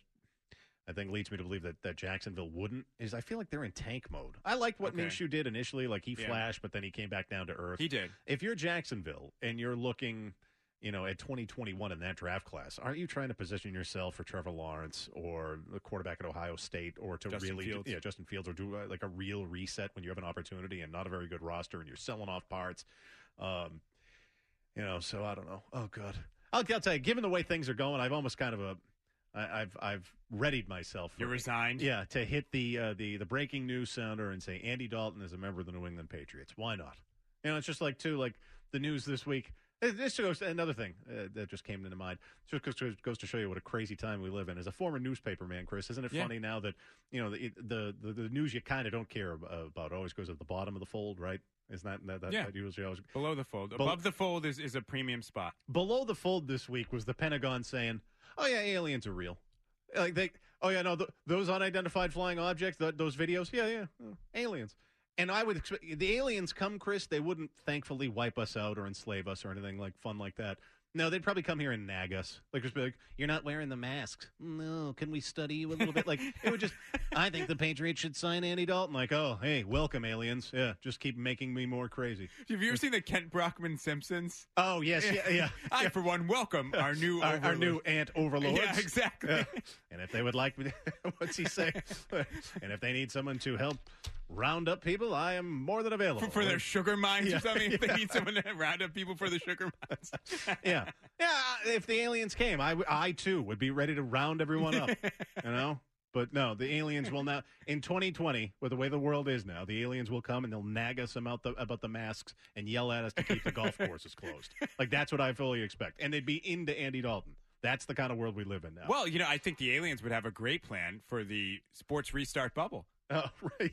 I think leads me to believe that, that Jacksonville wouldn't is I feel like they're in tank mode. I liked what Okay. Minshew did initially, like he Yeah. flashed, but then he came back down to earth. He did. If you're Jacksonville and you're looking, you know, at twenty twenty-one in that draft class, aren't you trying to position yourself for Trevor Lawrence or the quarterback at Ohio State, or to Justin really, Fields. yeah, Justin Fields, or do uh, like a real reset when you have an opportunity and not a very good roster and you're selling off parts, um, you know? So I don't know. Oh God, I'll, I'll tell you. Given the way things are going, I've almost kind of a, I, I've I've readied myself. For, You're resigned? yeah, to hit the uh, the the breaking news sounder and say Andy Dalton is a member of the New England Patriots. Why not? You know, it's just like too like the news this week. This goes another thing uh, that just came into mind. Just goes to, goes to show you what a crazy time we live in. As a former newspaper man, Chris, isn't it Yeah. funny now that you know the the the, the news you kind of don't care about always goes at the bottom of the fold, right? Isn't that that, that, Yeah. that usually always Below the fold. Bel- Above the fold is, is a premium spot. below the fold this week was the Pentagon saying, "Oh yeah, aliens are real." Like they, oh yeah, no, th- those unidentified flying objects, th- those videos, yeah, yeah, uh, aliens. And I would expect the aliens come, Chris. They wouldn't thankfully wipe us out or enslave us or anything like fun like that. No, they'd probably come here and nag us. Like, just be like, you're not wearing the masks. No, can we study you a little bit? Like, it would just, I think the Patriots should sign Andy Dalton. Like, oh, hey, welcome, aliens. Yeah, just keep making me more crazy. Have you ever seen the Kent Brockman Simpsons? Oh, yes, yeah, yeah. I, for one, welcome our new Our, our overlord. new ant overlords. Yeah, exactly. Yeah. And if they would like me, what's he say? And if they need someone to help round up people, I am more than available. For, for their sugar mines Yeah, or something, if yeah. they need someone to round up people for the sugar mines. yeah. Yeah, if the aliens came, I, w- I too would be ready to round everyone up, you know? But no, the aliens will now, in twenty twenty, with the way the world is now, the aliens will come and they'll nag us about the, about the masks and yell at us to keep the golf courses closed. Like, that's what I fully expect. And they'd be into Andy Dalton. That's the kind of world we live in now. Well, you know, I think the aliens would have a great plan for the sports restart bubble. Oh, right.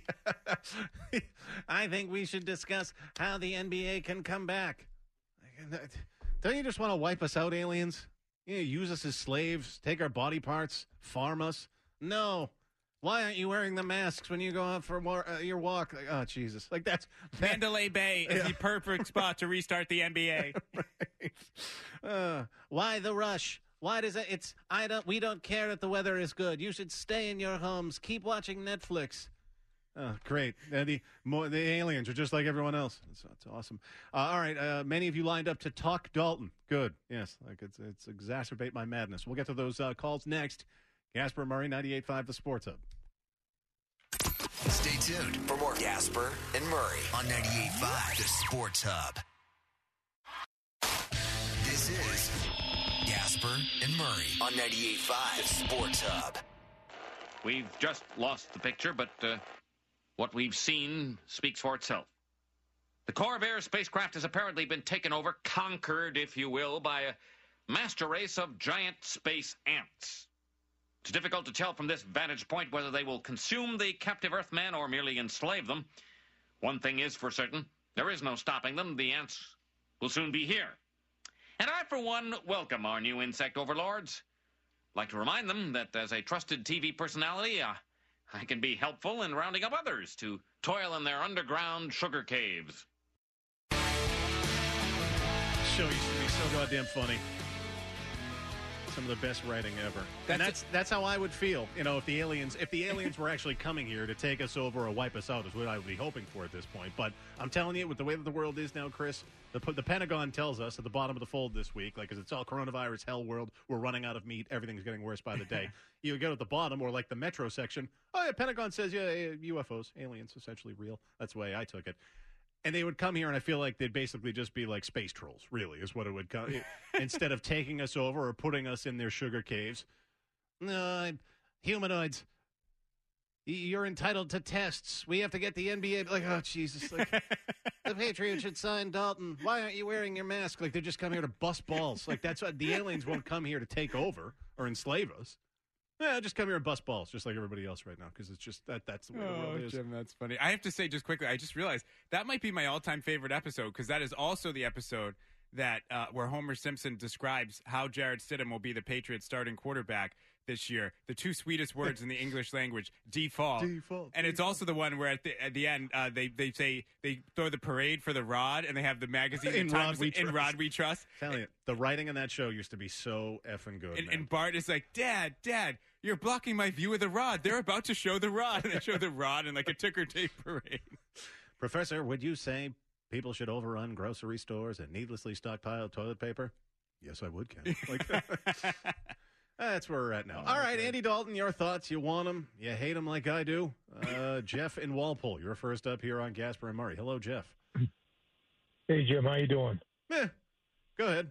I think we should discuss how the N B A can come back. Don't you just want to wipe us out, aliens? You know, use us as slaves, take our body parts, farm us? No. Why aren't you wearing the masks when you go out for war, uh, your walk? Like, oh, Jesus. Like, that's... that- Mandalay Bay is Yeah. the perfect spot to restart the N B A. Right. Uh, why the rush? Why does it? It's I don't. We don't care if the weather is good. You should stay in your homes. Keep watching Netflix. Oh, great! Uh, the more, the aliens are just like everyone else. It's, it's awesome. Uh, all right, uh, many of you lined up to talk Dalton. Good. Yes, like it's it's exacerbate my madness. We'll get to those uh, calls next. Gasper Murray, ninety-eight point five, the Sports Hub. Stay tuned for more Gasper and Murray on ninety-eight point five, the Sports Hub. This is Gasper and Murray on ninety-eight point five, the Sports Hub. We've just lost the picture, but uh, what we've seen speaks for itself. The Corvair spacecraft has apparently been taken over, conquered, if you will, by a master race of giant space ants. It's difficult to tell from this vantage point whether they will consume the captive Earthmen or merely enslave them. One thing is for certain, there is no stopping them. The ants will soon be here. And I, for one, welcome our new insect overlords. I'd like to remind them that as a trusted T V personality, uh, I can be helpful in rounding up others to toil in their underground sugar caves. Show used to be so goddamn funny. Some of the best writing ever. And that's that's how I would feel, you know, if the aliens if the aliens were actually coming here to take us over or wipe us out is what I would be hoping for at this point. But I'm telling you, with the way that the world is now, Chris, the the Pentagon tells us at the bottom of the fold this week, like, because it's all coronavirus hell world, we're running out of meat, everything's getting worse by the day. You go at the bottom, or like the Metro section, oh yeah, Pentagon says yeah, U F Os, aliens, essentially real. That's the way I took it. And they would come here, and I feel like they'd basically just be like space trolls, really, is what it would come. Instead of taking us over or putting us in their sugar caves. No, humanoids, you're entitled to tests. We have to get the N B A. Like, oh, Jesus. Like, the Patriots should sign Dalton. Why aren't you wearing your mask? Like, they just come here to bust balls. Like, that's what the aliens won't come here to take over or enslave us. Yeah, just come here and bust balls, just like everybody else right now, because it's just that that's the way the world Oh, is. Jim, that's funny. I have to say, just quickly, I just realized that might be my all-time favorite episode, because that is also the episode that uh, where Homer Simpson describes how Jarrett Stidham will be the Patriots' starting quarterback this year. The two sweetest words in the English language: default. Default. And it's also the one where at the at the end uh, they they say they throw the parade for the Rod, and they have the magazine In that Thomas- Rod We in Trust. Rod We Trust. Telling you, the writing on that show used to be so effing good. And, man. and Bart is like, Dad, Dad, you're blocking my view of the Rod. They're about to show the Rod. And they show the Rod in like a ticker tape parade. Professor, would you say people should overrun grocery stores and needlessly stockpile toilet paper? Yes, I would, Ken. Like, that's where we're at now. All right, Andy Dalton, your thoughts. You want him? You hate him like I do? Uh, Jeff in Walpole, you're first up here on Gasper and Murray. Hello, Jeff. Hey, Jim, how you doing? Eh, go ahead.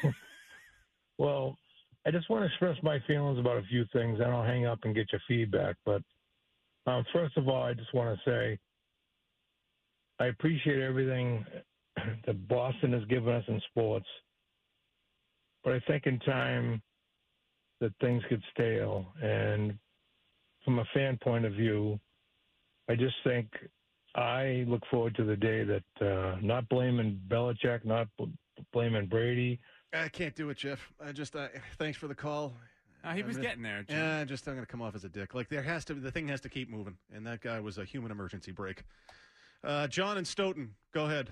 Well, I just want to express my feelings about a few things. I don't hang up and get your feedback. But um, first of all, I just want to say I appreciate everything that Boston has given us in sports. But I think in time that things get stale. And from a fan point of view, I just think I look forward to the day that uh, not blaming Belichick, not bl- blaming Brady. I can't do it, Jeff. I just, uh, thanks for the call. Oh, he was I'm getting there, Jim. Yeah, just I'm going to come off as a dick. Like, there has to, the thing has to keep moving. And that guy was a human emergency brake. Uh, John and Stoughton, go ahead.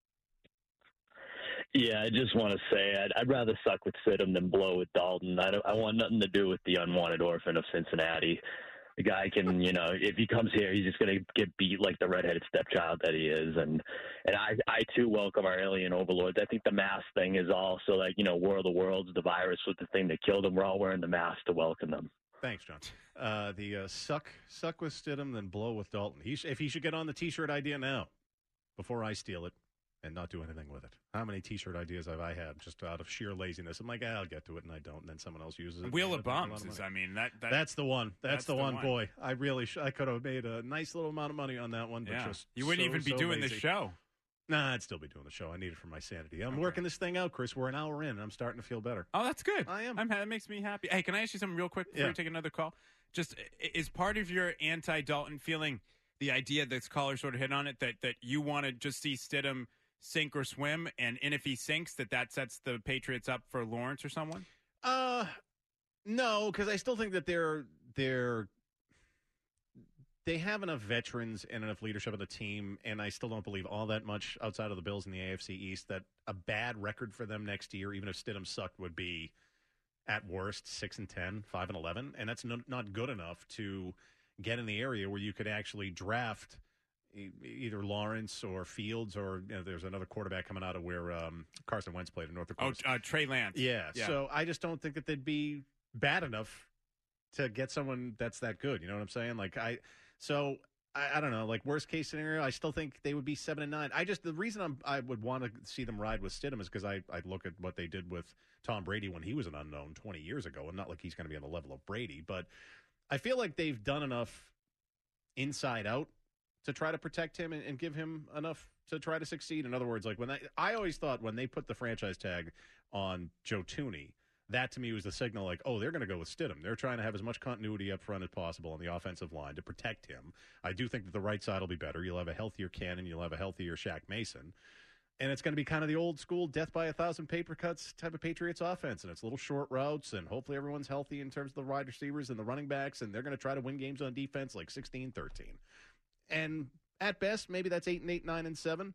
Yeah, I just want to say I'd, I'd rather suck with Stidham than blow with Dalton. I, don't, I want nothing to do with the unwanted orphan of Cincinnati. The guy can, you know, if he comes here, he's just going to get beat like the redheaded stepchild that he is. And and I, I too welcome our alien overlords. I think the mask thing is also like, you know, War of the Worlds, the virus was the thing that killed them. We're all wearing the mask to welcome them. Thanks, John. Uh, the uh, suck suck with Stidham, then blow with Dalton. He sh- if he should get on the T-shirt idea now, before I steal it and not do anything with it. How many T-shirt ideas have I had just out of sheer laziness? I'm like, ah, I'll get to it, and I don't, and then someone else uses it. Wheel and of I make a lot Bums of is, money. I mean, that, that That's the one. That's, that's the, the one, one. boy. I really sh- I could have made a nice little amount of money on that one, but yeah. just You wouldn't so, even be so doing lazy. this show. Nah, I'd still be doing the show. I need it for my sanity. I'm Okay. working this thing out, Chris. We're an hour in, and I'm starting to feel better. Oh, that's good. I am. I'm, that makes me happy. Hey, can I ask you something real quick before Yeah. you take another call? Just i- is part of your anti-Dalton feeling the idea that this caller sort of hit on it, that, that you want to just see Stidham sink or swim, and, and if he sinks, that that sets the Patriots up for Lawrence or someone? Uh, no, because I still think that they're they're they have enough veterans and enough leadership of the team, and I still don't believe all that much outside of the Bills in the A F C East that a bad record for them next year, even if Stidham sucked, would be at worst six and ten, five and eleven, and that's no, not good enough to get in the area where you could actually draft e- either Lawrence or Fields, or you know, there's another quarterback coming out of where um, Carson Wentz played in North Oh, Dakota. uh, Trey Lance. Yeah, Yeah. so I just don't think that they'd be bad enough to get someone that's that good. You know what I'm saying? Like I, so I, I don't know. Like worst case scenario, I still think they would be seven and nine. I just the reason I'm, I would want to see them ride with Stidham is because I I look at what they did with Tom Brady when he was an unknown twenty years ago, and not like he's going to be on the level of Brady, but I feel like they've done enough inside out to try to protect him and, and give him enough to try to succeed? In other words, like when they, I always thought when they put the franchise tag on Joe Thuney, that to me was the signal like, oh, they're going to go with Stidham. They're trying to have as much continuity up front as possible on the offensive line to protect him. I do think that the right side will be better. You'll have a healthier Cannon. You'll have a healthier Shaq Mason. And it's going to be kind of the old school death by a thousand paper cuts type of Patriots offense. And it's little short routes, and hopefully everyone's healthy in terms of the wide receivers and the running backs, and they're going to try to win games on defense like sixteen thirteen. And at best, maybe that's eight and eight, nine and seven.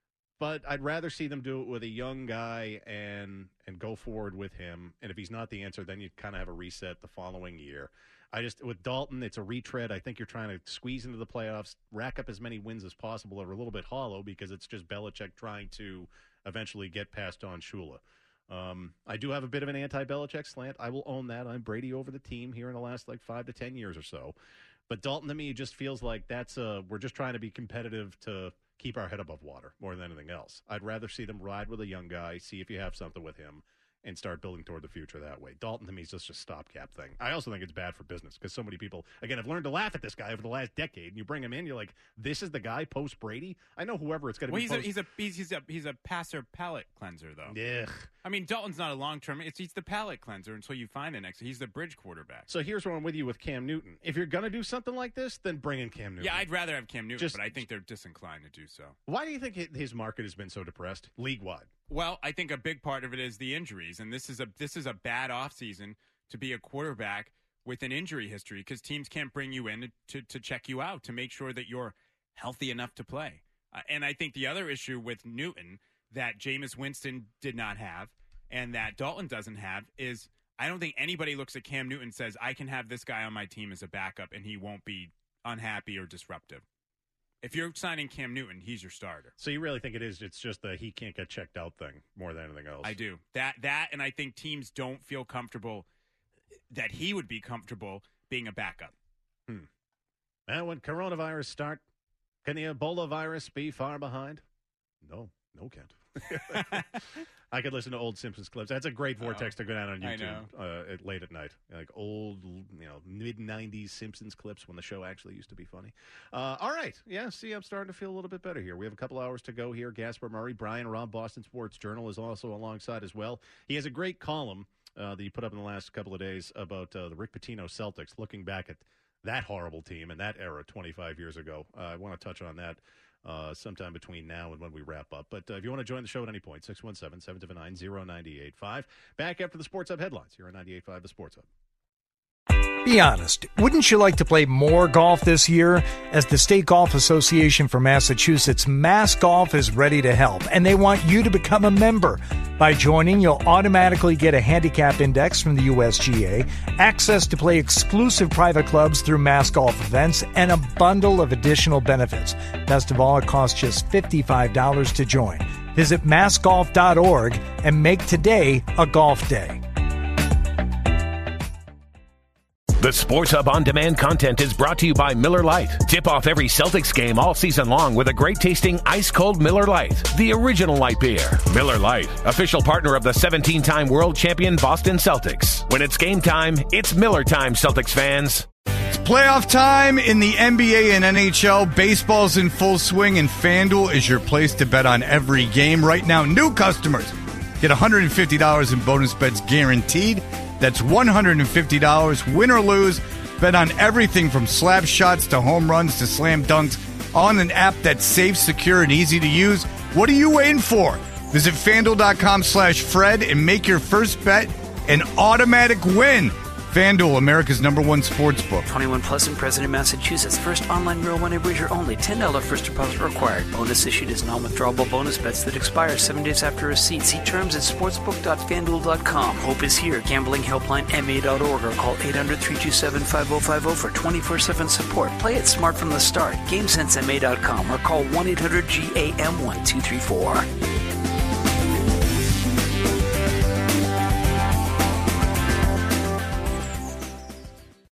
But I'd rather see them do it with a young guy and and go forward with him. And if he's not the answer, then you kind of have a reset the following year. I just, with Dalton, it's a retread. I think you're trying to squeeze into the playoffs, rack up as many wins as possible, or a little bit hollow because it's just Belichick trying to eventually get past Don Shula. Um, I do have a bit of an anti-Belichick slant. I will own that. I'm Brady over the team here in the last like five to ten years or so. But Dalton, to me, just feels like that's a, we're just trying to be competitive to keep our head above water more than anything else. I'd rather see them ride with a young guy, see if you have something with him, and start building toward the future that way. Dalton, to me, is just a stopgap thing. I also think it's bad for business because so many people, again, have learned to laugh at this guy over the last decade, and you bring him in, you're like, this is the guy post-Brady? I know whoever it's going to well, be he's post- a, he's a he's he's a he's a passer palate cleanser though. Yeah. I mean, Dalton's not a long-term. It's he's the palate cleanser until you find an next. He's the bridge quarterback. So here's where I'm with you with Cam Newton. If you're going to do something like this, then bring in Cam Newton. Yeah, I'd rather have Cam Newton, Just- but I think they're disinclined to do so. Why do you think his market has been so depressed league-wide? Well, I think a big part of it is the injuries, and this is a this is a bad offseason to be a quarterback with an injury history because teams can't bring you in to, to check you out to make sure that you're healthy enough to play. Uh, and I think the other issue with Newton that Jameis Winston did not have and that Dalton doesn't have is I don't think anybody looks at Cam Newton and says, I can have this guy on my team as a backup and he won't be unhappy or disruptive. If you're signing Cam Newton, he's your starter. So you really think it is? It's just the he can't get checked out thing more than anything else. I do that. That, and I think teams don't feel comfortable that he would be comfortable being a backup. Hmm. And when coronavirus start, can the Ebola virus be far behind? No, no, can't. I could listen to old Simpsons clips. That's a great vortex oh, to go down on I YouTube uh, at, late at night. Like old, you know, mid nineties Simpsons clips when the show actually used to be funny. Uh, all right. Yeah, see, I'm starting to feel a little bit better here. We have a couple hours to go here. Gasper Murray, Brian Robb, Boston Sports Journal is also alongside as well. He has a great column uh, that he put up in the last couple of days about uh, the Rick Pitino Celtics, looking back at that horrible team and that era twenty-five years ago. Uh, I want to touch on that Uh, sometime between now and when we wrap up. But uh, if you want to join the show at any point, six one seven, seven seven nine, zero nine eight five. Back after the Sports Hub headlines here on ninety-eight point five The Sports Hub. Be honest, wouldn't you like to play more golf this year? As the State Golf Association for Massachusetts, Mass Golf is ready to help, and they want you to become a member. By joining, you'll automatically get a handicap index from the U S G A, access to play exclusive private clubs through Mass Golf events, and a bundle of additional benefits. Best of all, it costs just fifty-five dollars to join. Visit mass golf dot org and make today a golf day. The Sports Hub On Demand content is brought to you by Miller Lite. Tip off every Celtics game all season long with a great-tasting ice-cold Miller Lite, the original light beer. Miller Lite, official partner of the seventeen-time world champion Boston Celtics. When it's game time, it's Miller time, Celtics fans. It's playoff time in the N B A and N H L. Baseball's in full swing, and FanDuel is your place to bet on every game. Right now, new customers get one hundred fifty dollars in bonus bets guaranteed. That's one hundred fifty dollars, win or lose. Bet on everything from slap shots to home runs to slam dunks on an app that's safe, secure, and easy to use. What are you waiting for? Visit FanDuel.com slash Fred and make your first bet an automatic win. FanDuel, America's number one sports book. twenty-one plus and present in Massachusetts. First online real money wager only. ten dollars first deposit required. Bonus issued as non-withdrawable bonus bets that expire seven days after receipt. See terms at sportsbook dot fanduel dot com. Hope is here. Gambling helpline M A dot org or call eight hundred, three two seven, five oh five oh for twenty-four seven support. Play it smart from the start. GameSense M A dot com or call one eight hundred G A M one two three four.